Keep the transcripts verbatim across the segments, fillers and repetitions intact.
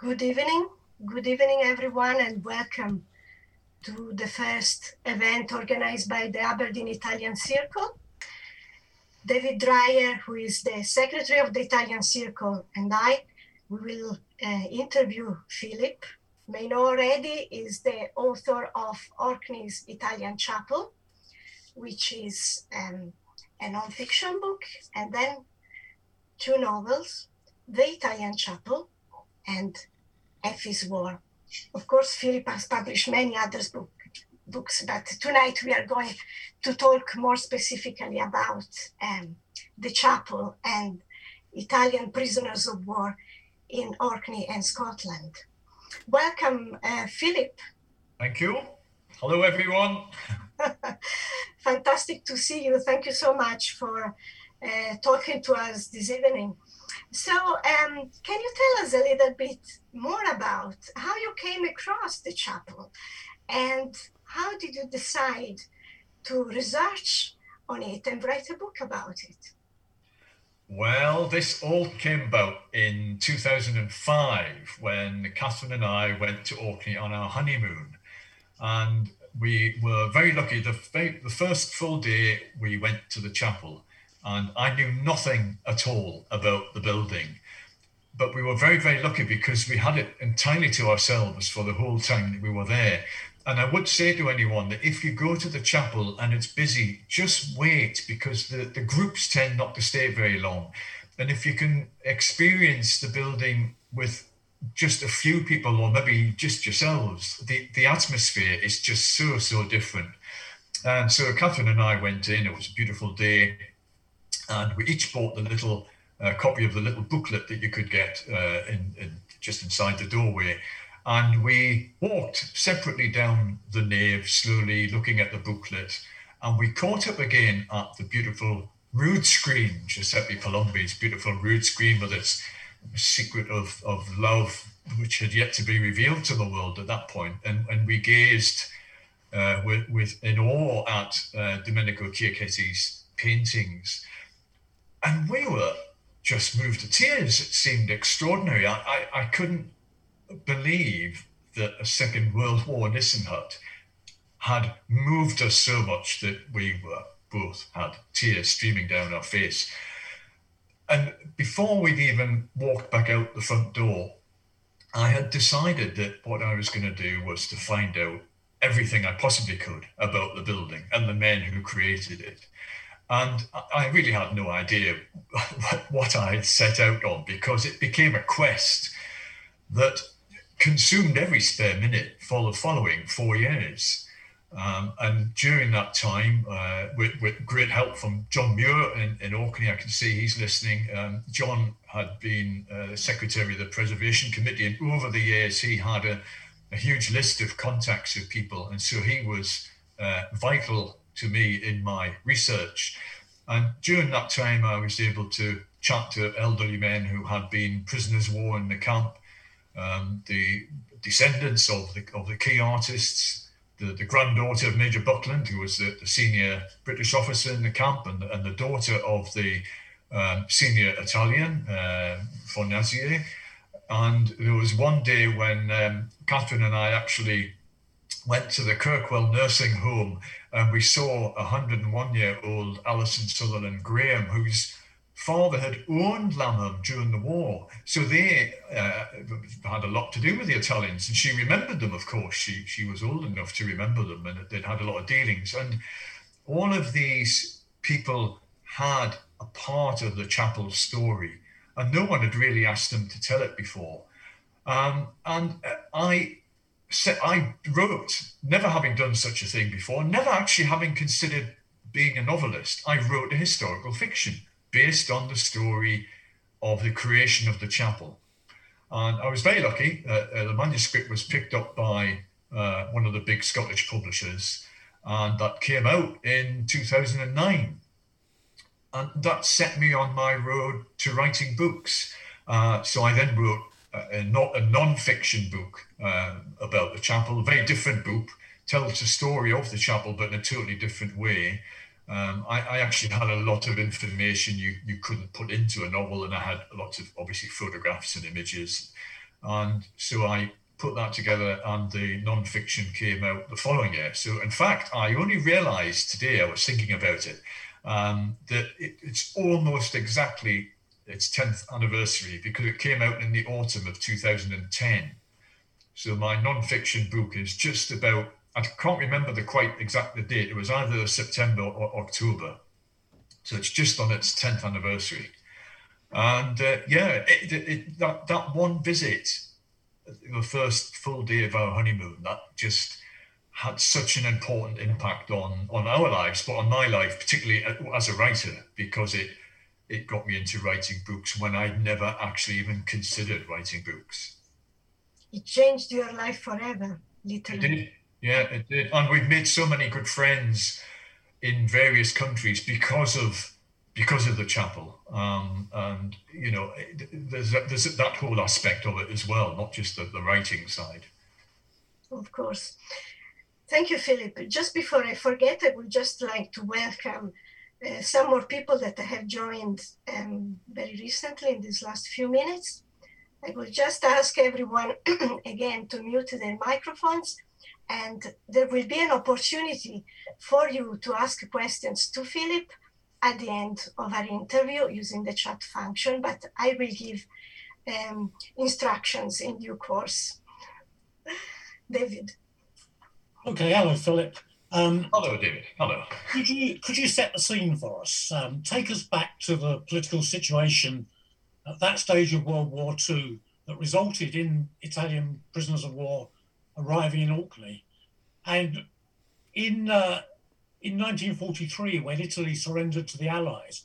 Good evening. Good evening, everyone, and welcome to the first event organized by the Aberdeen Italian Circle. David Dreyer, who is the secretary of the Italian Circle, and I, we will uh, interview Philip. You may know already is the author of Orkney's Italian Chapel, which is um, a non-fiction book, and then two novels, The Italian Chapel and Effie's War. Of course, Philip has published many other book, books, but tonight we are going to talk more specifically about um, the chapel and Italian prisoners of war in Orkney and Scotland. Welcome, uh, Philip. Thank you. Hello, everyone. Fantastic to see you. Thank you so much for uh, talking to us this evening. So um, can you tell us a little bit more about how you came across the chapel and how did you decide to research on it and write a book about it? Well, this all came about in two thousand five when Catherine and I went to Orkney on our honeymoon. And we were very lucky. The, the first full day we went to the chapel, and I knew nothing at all about the building. But we were very, very lucky because we had it entirely to ourselves for the whole time that we were there. And I would say to anyone that if you go to the chapel and it's busy, just wait, because the, the groups tend not to stay very long. And if you can experience the building with just a few people or maybe just yourselves, the, the atmosphere is just so, so different. And so Catherine and I went in, it was a beautiful day, and we each bought the little uh, copy of the little booklet that you could get uh, in, in just inside the doorway. And we walked separately down the nave, slowly looking at the booklet. And we caught up again at the beautiful rood screen, Giuseppe Palombi's beautiful rood screen with its secret of, of love, which had yet to be revealed to the world at that point. And, and we gazed uh, with, with in awe at uh, Domenico Chiacchetti's paintings. And we were just moved to tears. It seemed extraordinary. I, I, I couldn't believe that a Second World War Nissenhut had moved us so much that we were both had tears streaming down our face. And before we'd even walked back out the front door, I had decided that what I was going to do was to find out everything I possibly could about the building and the men who created it. And I really had no idea what I had set out on, because it became a quest that consumed every spare minute for the following four years. Um, and during that time, uh, with, with great help from John Muir in, in Orkney, I can see he's listening. Um, John had been uh, secretary of the Preservation Committee, and over the years he had a, a huge list of contacts of people, and so he was uh, vital to me in my research. And during that time, I was able to chat to elderly men who had been prisoners of war in the camp, um, the descendants of the of the key artists, the, the granddaughter of Major Buckland, who was the, the senior British officer in the camp, and, and the daughter of the um, senior Italian, uh, Fornazier. And there was one day when um, Catherine and I actually went to the Kirkwell nursing home, and we saw a one hundred and one year old Alison Sutherland Graham, whose father had owned Lamham during the war. So they uh, had a lot to do with the Italians, and she remembered them, of course. She she was old enough to remember them, and they'd had a lot of dealings. And all of these people had a part of the chapel story, and no one had really asked them to tell it before. Um, and I I wrote, never having done such a thing before, never actually having considered being a novelist, I wrote a historical fiction based on the story of the creation of the chapel. And I was very lucky. Uh, uh, the manuscript was picked up by uh, one of the big Scottish publishers, and that came out in two thousand nine. And that set me on my road to writing books. Uh, so I then wrote a, not a non-fiction book uh, about the chapel, a very different book, tells the story of the chapel, but in a totally different way. Um, I, I actually had a lot of information you, you couldn't put into a novel, and I had lots of, obviously, photographs and images. And so I put that together, and the non-fiction came out the following year. So in fact, I only realized today, I was thinking about it, um, that it, it's almost exactly its tenth anniversary, because it came out in the autumn of two thousand ten. So my non-fiction book is just about, I can't remember the quite exact the date, it was either September or October. So it's just on its tenth anniversary. And uh, yeah, it, it, it, that, that one visit, the first full day of our honeymoon, that just had such an important impact on, on our lives, but on my life, particularly as a writer, because it, it got me into writing books when I'd never actually even considered writing books. It changed your life forever, literally. It did, yeah, it did. And we've made so many good friends in various countries because of because of the chapel, um, and you know, there's there's that whole aspect of it as well, not just the, the writing side. Of course. Thank you, Philip. Just before I forget, I would just like to welcome uh, some more people that have joined um, very recently in these last few minutes. I will just ask everyone again to mute their microphones, and there will be an opportunity for you to ask questions to Philip at the end of our interview using the chat function, but I will give um, instructions in due course. David. Okay, hello, Philip. Um, hello, David. Hello. Could you could you set the scene for us? Um, take us back to the political situation at that stage of World War Two that resulted in Italian prisoners of war arriving in Orkney, and in uh, in nineteen forty-three, when Italy surrendered to the Allies.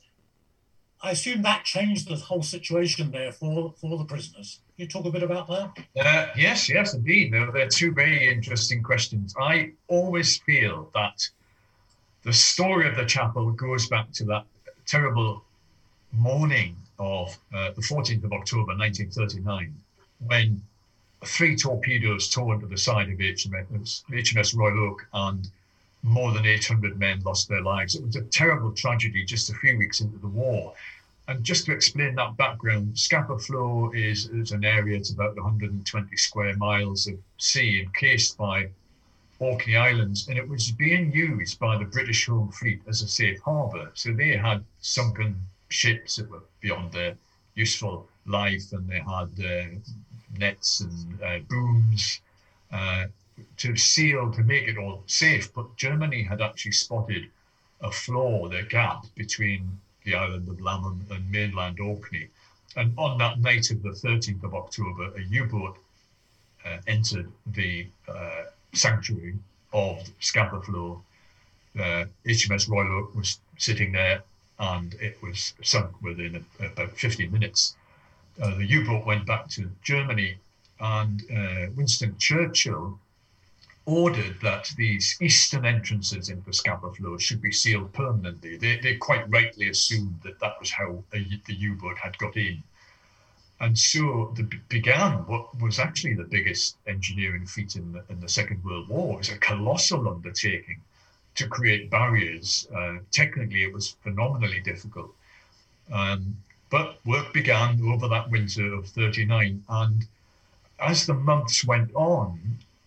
I assume that changed the whole situation there for, for the prisoners. Can you talk a bit about that? Uh, yes, yes, indeed. They're, they're two very interesting questions. I always feel that the story of the chapel goes back to that terrible morning of uh, the fourteenth of October, nineteen thirty-nine, when three torpedoes tore into the side of H M S, H M S Royal Oak, and more than eight hundred men lost their lives. It was a terrible tragedy just a few weeks into the war. And just to explain that background, Scapa Flow is, is an area, it's about one hundred twenty square miles of sea encased by Orkney Islands, and it was being used by the British Home Fleet as a safe harbour. So they had sunken ships that were beyond their useful life, and they had uh, nets and uh, booms, uh, to seal, to make it all safe. But Germany had actually spotted a flaw, the gap between the island of Lammen and mainland Orkney. And on that night of the thirteenth of October, a U-boat uh, entered the uh, sanctuary of Scapa Flow. Uh, H M S Royal Oak was sitting there, and it was sunk within a, about fifteen minutes. Uh, the U-boat went back to Germany, and uh, Winston Churchill ordered that these eastern entrances into Scapa Flow should be sealed permanently. They, they quite rightly assumed that that was how a, the U-boat had got in. And so the, began what was actually the biggest engineering feat in the, in the Second World War. It was a colossal undertaking to create barriers. Uh, technically, it was phenomenally difficult. Um, but work began over that winter of thirty-nine. And as the months went on,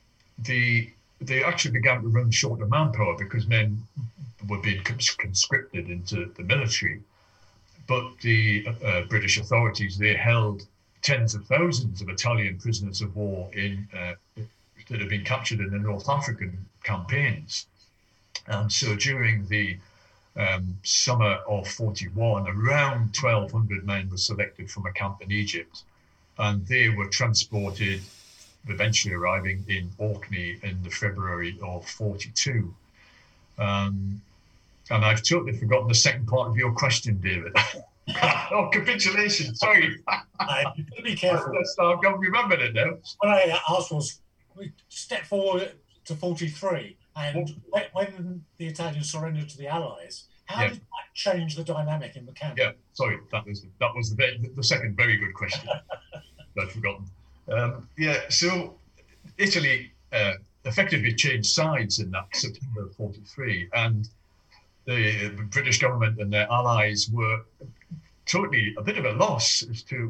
The, they actually began to run short of manpower because men were being conscripted into the military. But the uh, British authorities, they held tens of thousands of Italian prisoners of war in uh, that had been captured in the North African campaigns. And so during the um, summer of forty-one, around twelve hundred men were selected from a camp in Egypt, and they were transported, eventually arriving in Orkney in the February of forty-two. Um, and I've totally forgotten the second part of your question, David. Oh, capitulation, sorry. I be careful. I've got to remember it now. What I asked was, we step forward to forty-three, and oh. when the Italians surrendered to the Allies, how yeah. did that change the dynamic in the camp? Yeah, sorry, that was that was the, the second very good question. I'd forgotten. Um, yeah, so Italy uh, effectively changed sides in that September of forty-three, and the British government and their allies were totally a bit of a loss as to